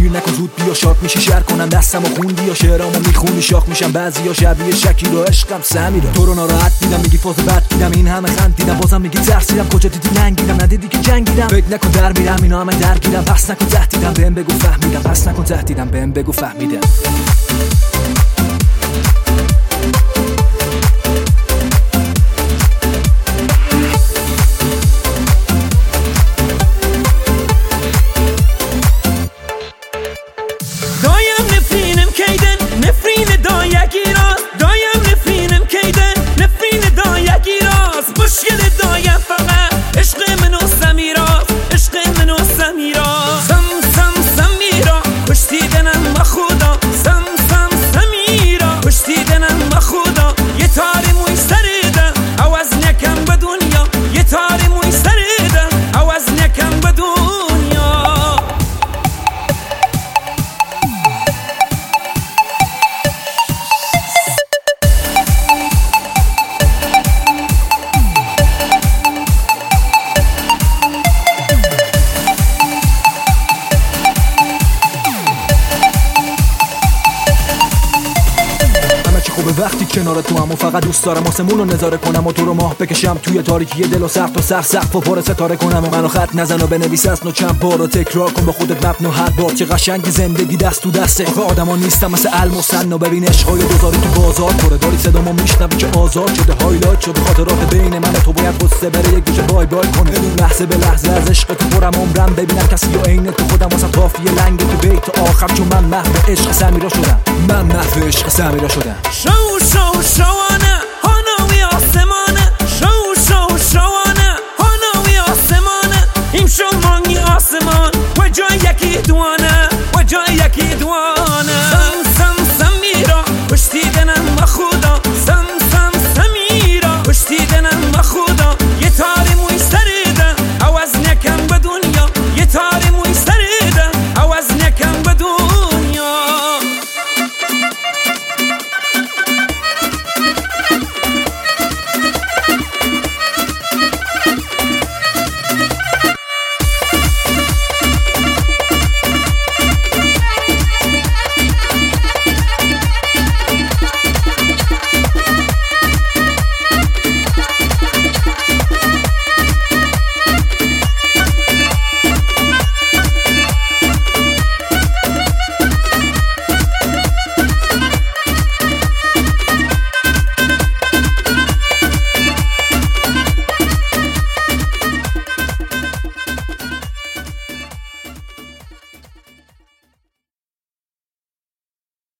دیر نکن زود بیا شاک میشی شر کنم دستمو خوندی یا شعرامو میخونی شاخ میشم بعضیا شبیه شکیل و عشقم سمیرا تو رو ناراحت دیدم میگی فاز بد دیدم این همه خندیدم بازم میگی ترسیدم کجا دیدی لنگیدم ندیدی که جنگیدم فکر نکن در میرم اینا همه درگیرم پس نکن تهدیدم بهم بگو فهمیدم پس نکن تهدیدم بهم بگو فهمیدم به وقتی کنار تو هم و فقط دوست دارم آسمون رو نظاره کنم و تو رو ماه بکشم توی تاریکی دل و سخت و سقف و پر ستاره کنم و منو خط نزن و بنویس اسم و چند بار و تکرار کن با خودت مبنو هر بار چه قشنگ زندگی دست تو دسته آخه آدما نیستم مثل المسن و ببین عشقای دوزاری تو بازار پره داری صدامو میشنوی که آزاد شده هایلایت شده خاطرات بین من و تو باید قصه بره یک گوشه بای بای کنه بدون لحظه به لحظه از عشق تو پرم عمرم ببینم کسی یا عین تو خودم واسه کافیه لنگ تو بیت آخر چون من محو عشق سمیرا شدم شو شو شوانه